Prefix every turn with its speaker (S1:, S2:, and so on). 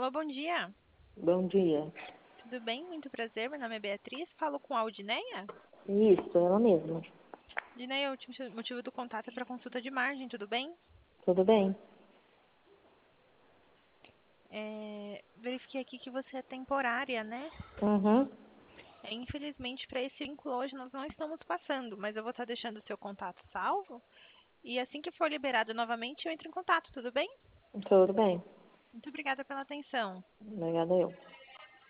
S1: Alô, bom dia.
S2: Bom dia.
S1: Tudo bem? Muito prazer. Meu nome é Beatriz. Falo com a Aldineia.
S2: Isso, ela mesma.
S1: Aldineia, o motivo do contato é para consulta de margem, tudo bem?
S2: Tudo bem?
S1: Verifiquei aqui que você é temporária, né?
S2: Uhum.
S1: Infelizmente, para esse vínculo hoje nós não estamos passando, mas eu vou estar deixando o seu contato salvo. E assim que for liberado novamente, eu entro em contato, tudo bem?
S2: Tudo bem.
S1: Muito obrigada pela atenção.
S2: Obrigada eu.